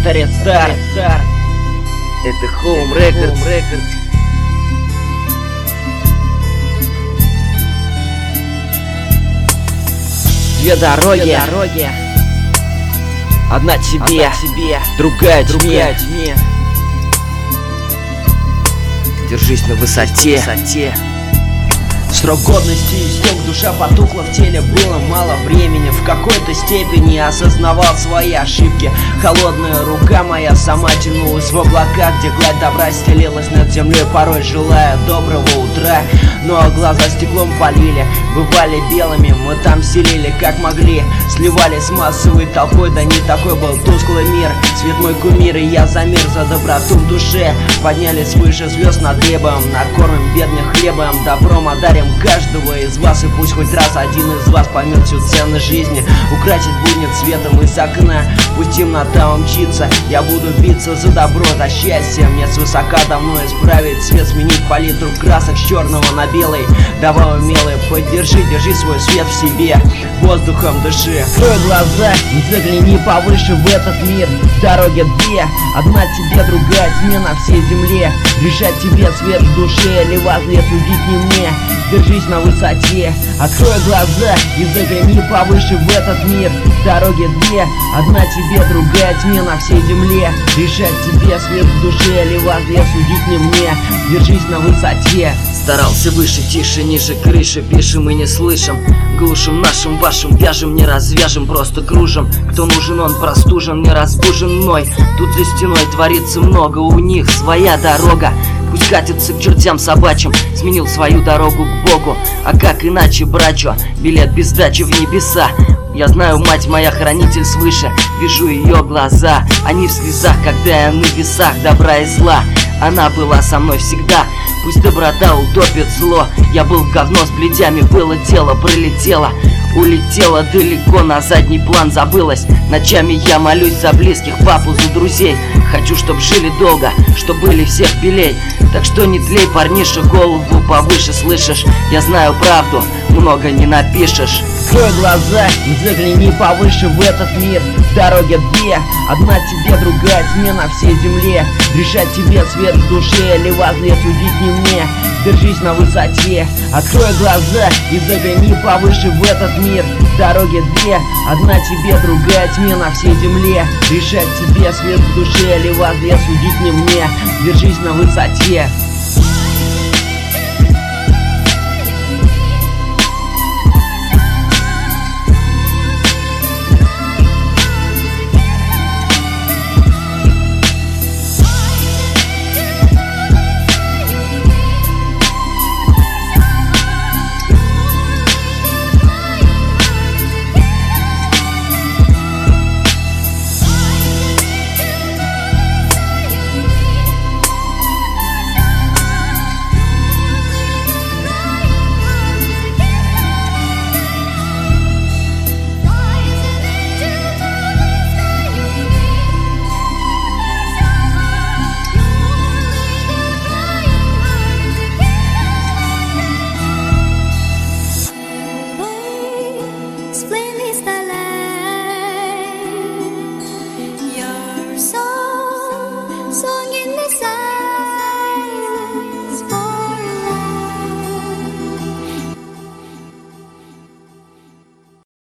Рестарт. Это Home Records. Две дороги. Одна тебе, другая тьме. Держись на высоте. Срок годности истек, душа потухла, в теле было мало времени. В какой-то степени осознавал свои ошибки. Холодная рука моя сама тянулась в облака, где гладь добра стелилась над землей, порой желая доброго утра. Но глаза стеклом полили, бывали белыми, мы там селили как могли. Сливались с массовой толпой, да не такой был тусклый мир. Свет мой кумир, и я за мир, за доброту в душе. Поднялись выше звезд над небом, накормим бедных хлебом, добром одарим каждого из вас. И пусть хоть раз один из вас поймет всю ценность жизни. Украсить будет светом из окна, пусть темнота умчится. Я буду биться за добро, за счастье. Мне свысока давно исправить цвет, сменить палитру красок с черного на белый. Давай, умелый, держи свой свет в себе, воздухом дыши. Открой глаза и загляни повыше в этот мир. Дороги две, одна тебе, другая тьме на всей земле. Решать тебе свет в душе или возле судить не мне. Держись на высоте, открой глаза и загляни повыше в этот мир. Дороги две, одна тебе, другая тьме на всей земле. Решать тебе свет в душе или возле судить не мне. Держись на высоте. Старался выше, тише, ниже крыши, пишем и не слышим. Глушим нашим, вашим, вяжем, не развяжем, просто кружим. Кто нужен, он простужен, не разбужен мной. Тут за стеной творится много, у них своя дорога. Пусть катится к чертям собачьим, сменил свою дорогу к Богу. А как иначе, брачо, билет без дачи в небеса. Я знаю, мать моя хранитель свыше, вижу ее глаза. Они в слезах, когда я на весах добра и зла. Она была со мной всегда, пусть доброта утопит зло. Я был в говно с бледями, было дело, пролетело. Улетела далеко, на задний план забылась. Ночами я молюсь за близких, папу, за друзей. Хочу, чтоб жили долго, чтоб были всех белей. Так что не тлей, парниша, голову повыше, слышишь? Я знаю правду, много не напишешь. Открой глаза и загляни повыше в этот мир. Дороги две, одна тебе, другая тьме на всей земле. Решать тебе свет в душе или возле судить не мне. Держись на высоте, открой глаза и загляни повыше в этот мир. Дороги две, одна тебе, другая тьме на всей земле. Решать тебе свет в душе или возле судить не мне. Держись на высоте. Explain this,